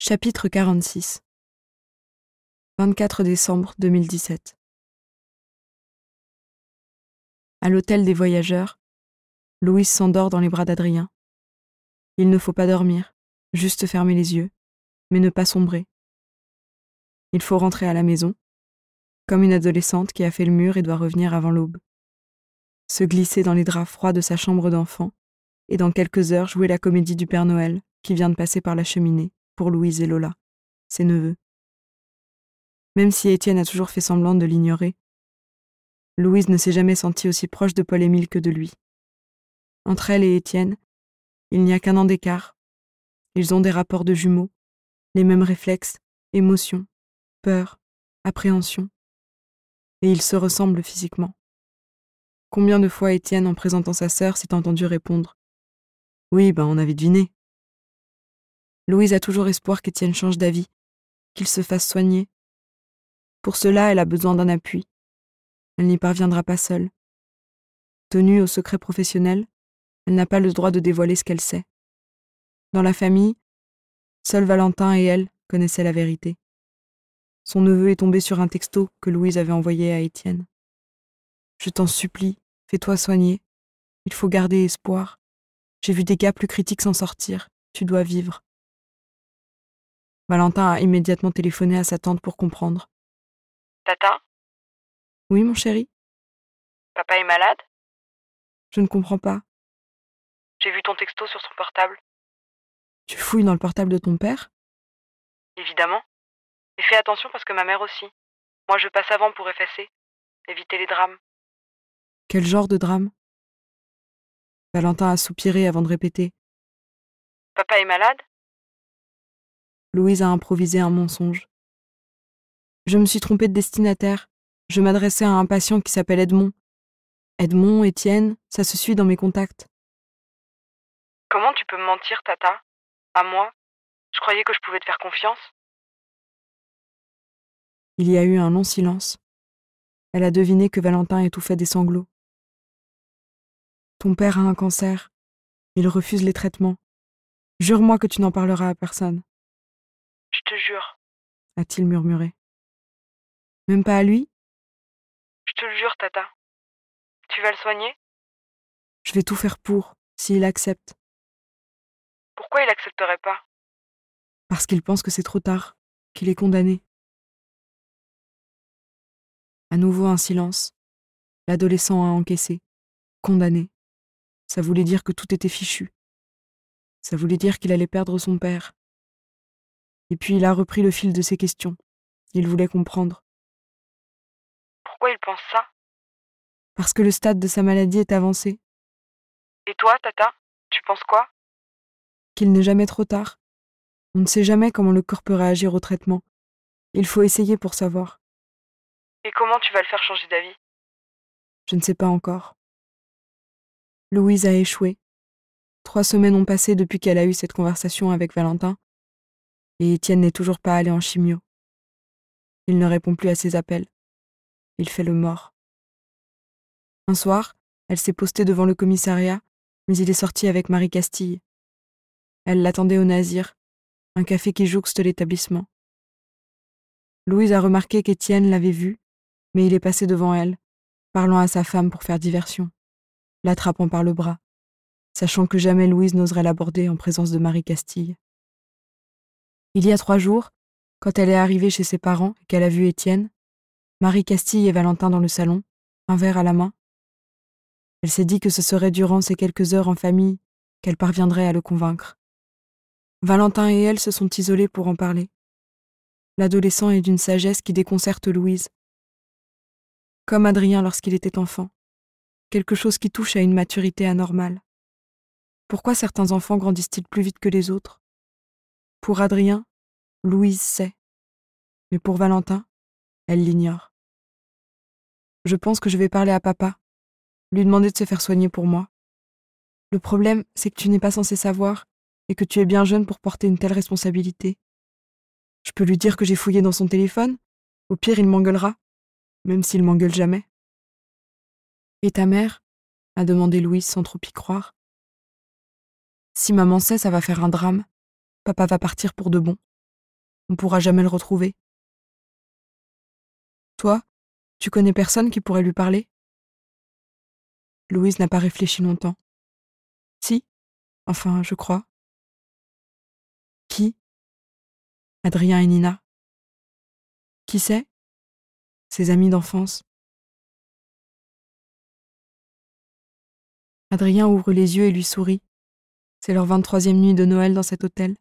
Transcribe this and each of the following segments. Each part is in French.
Chapitre 46 24 décembre 2017 À l'hôtel des voyageurs, Louise s'endort dans les bras d'Adrien. Il ne faut pas dormir, juste fermer les yeux, mais ne pas sombrer. Il faut rentrer à la maison, comme une adolescente qui a fait le mur et doit revenir avant l'aube. Se glisser dans les draps froids de sa chambre d'enfant et dans quelques heures jouer la comédie du Père Noël qui vient de passer par la cheminée pour Louise et Lola, ses neveux. Même si Étienne a toujours fait semblant de l'ignorer, Louise ne s'est jamais sentie aussi proche de Paul-Émile que de lui. Entre elle et Étienne, il n'y a qu'un an d'écart. Ils ont des rapports de jumeaux, les mêmes réflexes, émotions, peur, appréhension. Et ils se ressemblent physiquement. Combien de fois Étienne, en présentant sa sœur, s'est entendu répondre « Oui, on avait deviné ». Louise a toujours espoir qu'Étienne change d'avis, qu'il se fasse soigner. Pour cela, elle a besoin d'un appui. Elle n'y parviendra pas seule. Tenue au secret professionnel, elle n'a pas le droit de dévoiler ce qu'elle sait. Dans la famille, seuls Valentin et elle connaissaient la vérité. Son neveu est tombé sur un texto que Louise avait envoyé à Étienne. « Je t'en supplie, fais-toi soigner. Il faut garder espoir. J'ai vu des cas plus critiques s'en sortir. Tu dois vivre. » Valentin a immédiatement téléphoné à sa tante pour comprendre. « Tata, Oui, mon chéri ? Papa est malade ? Je ne comprends pas. J'ai vu ton texto sur son portable. » Tu fouilles dans le portable de ton père ? Évidemment. Et fais attention parce que ma mère aussi. Moi, je passe avant pour effacer. Éviter les drames. Quel genre de drame ? Valentin a soupiré avant de répéter. Papa est malade ? Louise a improvisé un mensonge. Je me suis trompée de destinataire. Je m'adressais à un patient qui s'appelle Edmond. Edmond, Étienne, ça se suit dans mes contacts. Comment tu peux me mentir, Tata ? À moi ? Je croyais que je pouvais te faire confiance. Il y a eu un long silence. Elle a deviné que Valentin étouffait des sanglots. Ton père a un cancer. Il refuse les traitements. Jure-moi que tu n'en parleras à personne. Je te jure. A-t-il murmuré. Même pas à lui ? Je te le jure, Tata. Tu vas le soigner ? Je vais tout faire pour, s'il accepte. Pourquoi il accepterait pas ? Parce qu'il pense que c'est trop tard, qu'il est condamné. À nouveau un silence. L'adolescent a encaissé. Condamné. Ça voulait dire que tout était fichu. Ça voulait dire qu'il allait perdre son père. Et puis il a repris le fil de ses questions. Il voulait comprendre. Pourquoi il pense ça ? Parce que le stade de sa maladie est avancé. Et toi, Tata, tu penses quoi ? Qu'il n'est jamais trop tard. On ne sait jamais comment le corps peut réagir au traitement. Il faut essayer pour savoir. Et comment tu vas le faire changer d'avis ? Je ne sais pas encore. Louise a échoué. 3 semaines ont passé depuis qu'elle a eu cette conversation avec Valentin. Et Étienne n'est toujours pas allé en chimio. Il ne répond plus à ses appels. Il fait le mort. Un soir, elle s'est postée devant le commissariat, mais il est sorti avec Marie Castille. Elle l'attendait au Nasir, un café qui jouxte l'établissement. Louise a remarqué qu'Étienne l'avait vue, mais il est passé devant elle, parlant à sa femme pour faire diversion, l'attrapant par le bras, sachant que jamais Louise n'oserait l'aborder en présence de Marie Castille. Il y a 3 jours, quand elle est arrivée chez ses parents et qu'elle a vu Étienne, Marie Castille et Valentin dans le salon, un verre à la main, elle s'est dit que ce serait durant ces quelques heures en famille qu'elle parviendrait à le convaincre. Valentin et elle se sont isolés pour en parler. L'adolescent est d'une sagesse qui déconcerte Louise. Comme Adrien lorsqu'il était enfant. Quelque chose qui touche à une maturité anormale. Pourquoi certains enfants grandissent-ils plus vite que les autres ? Pour Adrien, Louise sait. Mais pour Valentin, elle l'ignore. Je pense que je vais parler à papa, lui demander de se faire soigner pour moi. Le problème, c'est que tu n'es pas censé savoir et que tu es bien jeune pour porter une telle responsabilité. Je peux lui dire que j'ai fouillé dans son téléphone. Au pire, il m'engueulera, même s'il m'engueule jamais. Et ta mère ? A demandé Louise sans trop y croire. Si maman sait, ça va faire un drame. Papa va partir pour de bon. On pourra jamais le retrouver. Toi, tu connais personne qui pourrait lui parler ? Louise n'a pas réfléchi longtemps. Si, enfin, je crois. Qui ? Adrien et Nina. Qui c'est ? Ses amis d'enfance. Adrien ouvre les yeux et lui sourit. C'est leur 23e nuit de Noël dans cet hôtel.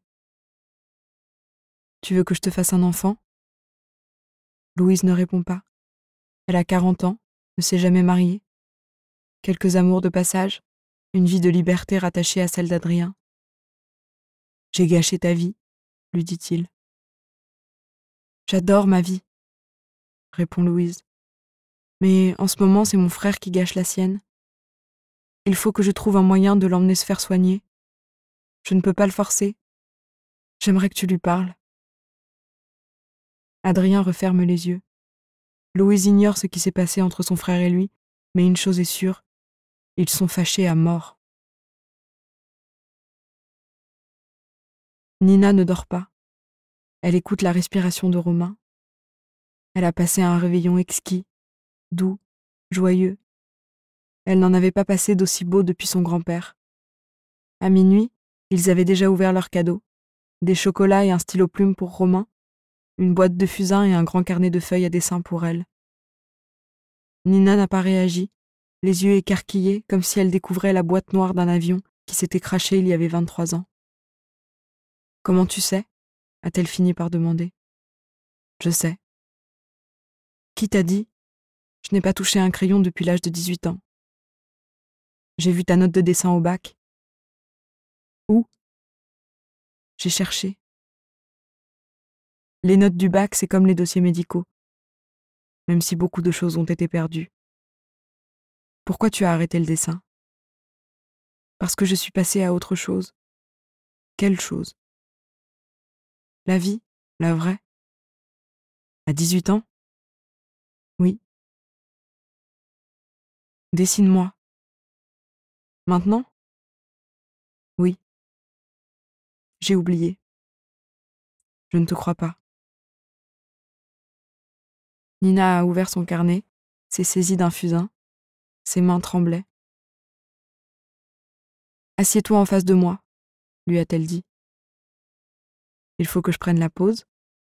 Tu veux que je te fasse un enfant ? Louise ne répond pas. Elle a 40 ans, ne s'est jamais mariée. Quelques amours de passage, une vie de liberté rattachée à celle d'Adrien. J'ai gâché ta vie, lui dit-il. J'adore ma vie, répond Louise. Mais en ce moment, c'est mon frère qui gâche la sienne. Il faut que je trouve un moyen de l'emmener se faire soigner. Je ne peux pas le forcer. J'aimerais que tu lui parles. Adrien referme les yeux. Louise ignore ce qui s'est passé entre son frère et lui, mais une chose est sûre, ils sont fâchés à mort. Nina ne dort pas. Elle écoute la respiration de Romain. Elle a passé un réveillon exquis, doux, joyeux. Elle n'en avait pas passé d'aussi beau depuis son grand-père. À minuit, ils avaient déjà ouvert leurs cadeaux. Des chocolats et un stylo-plume pour Romain, une boîte de fusain et un grand carnet de feuilles à dessin pour elle. Nina n'a pas réagi, les yeux écarquillés comme si elle découvrait la boîte noire d'un avion qui s'était crashé il y avait 23 ans. « Comment tu sais ?» a-t-elle fini par demander. « Je sais. »« Qui t'a dit ? Je n'ai pas touché un crayon depuis l'âge de 18 ans. »« J'ai vu ta note de dessin au bac. »« Où ? » ?»« J'ai cherché. » Les notes du bac, c'est comme les dossiers médicaux, même si beaucoup de choses ont été perdues. Pourquoi tu as arrêté le dessin ? Parce que je suis passée à autre chose. Quelle chose ? La vie, la vraie. À 18 ans ? Oui. Dessine-moi. Maintenant ? Oui. J'ai oublié. Je ne te crois pas. Nina a ouvert son carnet, s'est saisie d'un fusain. Ses mains tremblaient. « Assieds-toi en face de moi, » lui a-t-elle dit. « Il faut que je prenne la pause. »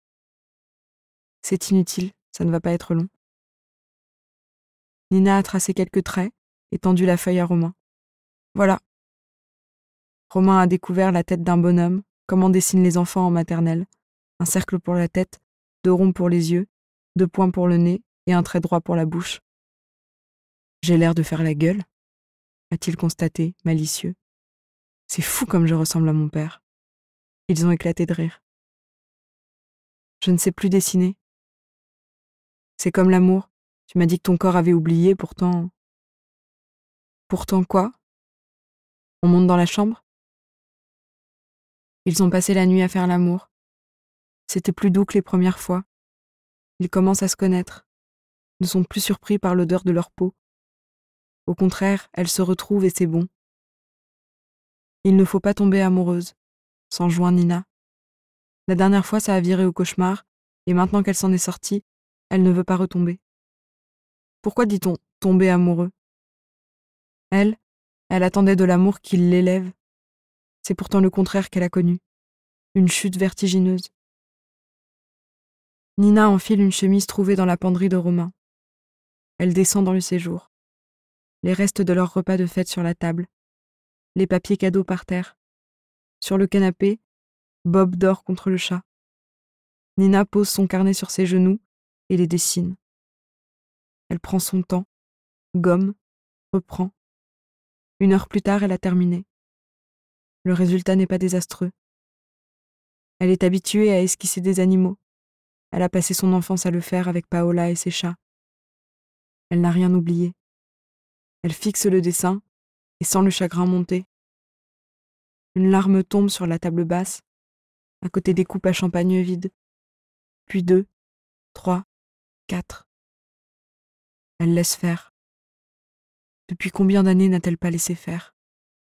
C'est inutile, ça ne va pas être long. Nina a tracé quelques traits et tendu la feuille à Romain. Voilà. Romain a découvert la tête d'un bonhomme, comme on dessine les enfants en maternelle. Un cercle pour la tête, 2 ronds pour les yeux, 2 points pour le nez et un trait droit pour la bouche. J'ai l'air de faire la gueule, a-t-il constaté, malicieux. C'est fou comme je ressemble à mon père. Ils ont éclaté de rire. Je ne sais plus dessiner. C'est comme l'amour. Tu m'as dit que ton corps avait oublié, pourtant... Pourtant quoi ? On monte dans la chambre ? Ils ont passé la nuit à faire l'amour. C'était plus doux que les premières fois. Ils commencent à se connaître, ne sont plus surpris par l'odeur de leur peau. Au contraire, elles se retrouvent et c'est bon. Il ne faut pas tomber amoureuse, s'enjoint Nina. La dernière fois, ça a viré au cauchemar, et maintenant qu'elle s'en est sortie, elle ne veut pas retomber. Pourquoi dit-on tomber amoureux ? Elle attendait de l'amour qu'il l'élève. C'est pourtant le contraire qu'elle a connu, une chute vertigineuse. Nina enfile une chemise trouvée dans la penderie de Romain. Elle descend dans le séjour. Les restes de leur repas de fête sur la table. Les papiers cadeaux par terre. Sur le canapé, Bob dort contre le chat. Nina pose son carnet sur ses genoux et les dessine. Elle prend son temps, gomme, reprend. 1 heure plus tard, elle a terminé. Le résultat n'est pas désastreux. Elle est habituée à esquisser des animaux. Elle a passé son enfance à le faire avec Paola et ses chats. Elle n'a rien oublié. Elle fixe le dessin et sent le chagrin monter. Une larme tombe sur la table basse, à côté des coupes à champagne vides. Puis 2, 3, 4. Elle laisse faire. Depuis combien d'années n'a-t-elle pas laissé faire ?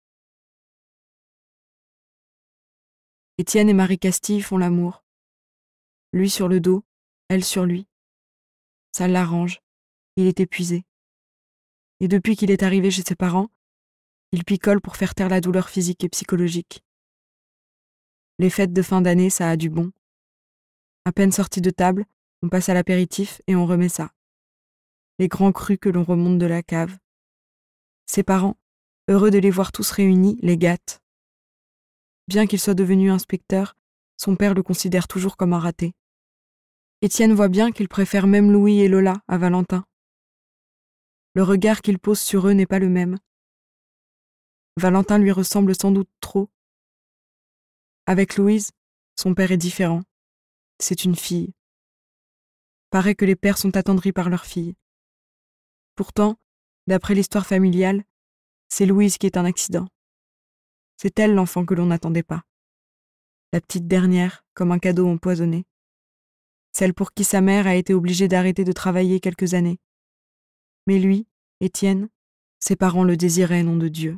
Étienne et Marie Castille font l'amour. Lui sur le dos, elle sur lui. Ça l'arrange, il est épuisé. Et depuis qu'il est arrivé chez ses parents, il picole pour faire taire la douleur physique et psychologique. Les fêtes de fin d'année, ça a du bon. À peine sorti de table, on passe à l'apéritif et on remet ça. Les grands crus que l'on remonte de la cave. Ses parents, heureux de les voir tous réunis, les gâtent. Bien qu'il soit devenu inspecteur, son père le considère toujours comme un raté. Étienne voit bien qu'il préfère même Louis et Lola à Valentin. Le regard qu'il pose sur eux n'est pas le même. Valentin lui ressemble sans doute trop. Avec Louise, son père est différent. C'est une fille. Paraît que les pères sont attendris par leurs filles. Pourtant, d'après l'histoire familiale, c'est Louise qui est un accident. C'est elle l'enfant que l'on n'attendait pas. La petite dernière, comme un cadeau empoisonné. Celle pour qui sa mère a été obligée d'arrêter de travailler quelques années. Mais lui, Étienne, ses parents le désiraient, nom de Dieu.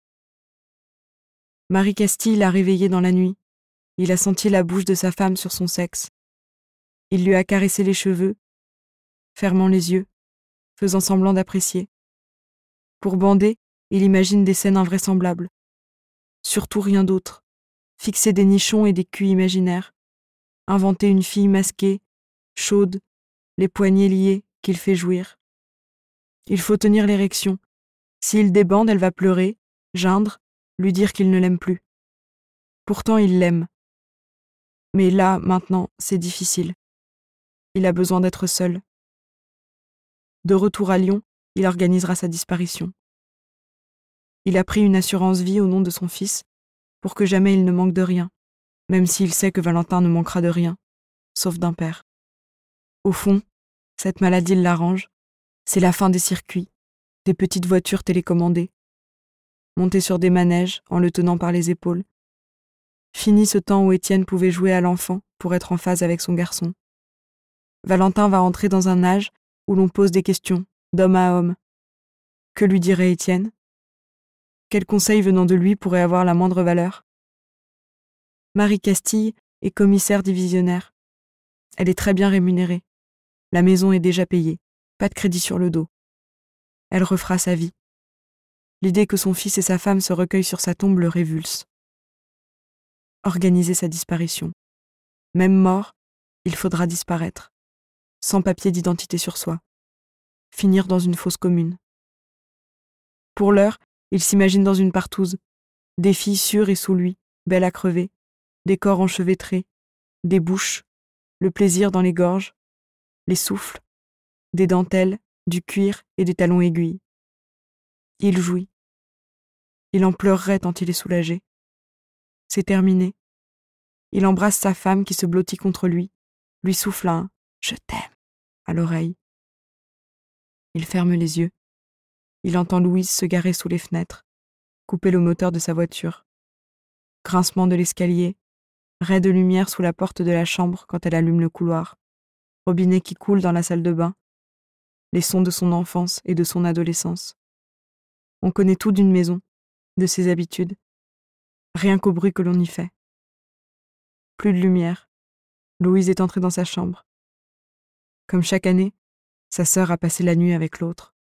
Marie Castille l'a réveillé dans la nuit. Il a senti la bouche de sa femme sur son sexe. Il lui a caressé les cheveux, fermant les yeux, faisant semblant d'apprécier. Pour bander, il imagine des scènes invraisemblables. Surtout rien d'autre. Fixer des nichons et des culs imaginaires. Inventer une fille masquée, chaude, les poignets liés, qu'il fait jouir. Il faut tenir l'érection. S'il débande, elle va pleurer, geindre, lui dire qu'il ne l'aime plus. Pourtant, il l'aime. Mais là, maintenant, c'est difficile. Il a besoin d'être seul. De retour à Lyon, il organisera sa disparition. Il a pris une assurance vie au nom de son fils pour que jamais il ne manque de rien, même s'il sait que Valentin ne manquera de rien, sauf d'un père. Au fond, cette maladie l'arrange. C'est la fin des circuits, des petites voitures télécommandées, monter sur des manèges en le tenant par les épaules. Fini ce temps où Étienne pouvait jouer à l'enfant pour être en phase avec son garçon. Valentin va entrer dans un âge où l'on pose des questions, d'homme à homme. Que lui dirait Étienne ? Quel conseil venant de lui pourrait avoir la moindre valeur ? Marie Castille est commissaire divisionnaire. Elle est très bien rémunérée. La maison est déjà payée, pas de crédit sur le dos. Elle refera sa vie. L'idée que son fils et sa femme se recueillent sur sa tombe le révulse. Organiser sa disparition. Même mort, il faudra disparaître, sans papier d'identité sur soi. Finir dans une fosse commune. Pour l'heure, il s'imagine dans une partouze, des filles sur et sous lui, belles à crever, des corps enchevêtrés, des bouches, le plaisir dans les gorges, les souffles, des dentelles, du cuir et des talons aiguilles. Il jouit. Il en pleurerait tant il est soulagé. C'est terminé. Il embrasse sa femme qui se blottit contre lui souffle un « Je t'aime » à l'oreille. Il ferme les yeux. Il entend Louise se garer sous les fenêtres, couper le moteur de sa voiture. Grincement de l'escalier, rais de lumière sous la porte de la chambre quand elle allume le couloir, robinet qui coule dans la salle de bain, les sons de son enfance et de son adolescence. On connaît tout d'une maison, de ses habitudes, rien qu'au bruit que l'on y fait. Plus de lumière. Louise est entrée dans sa chambre. Comme chaque année, sa sœur a passé la nuit avec l'autre.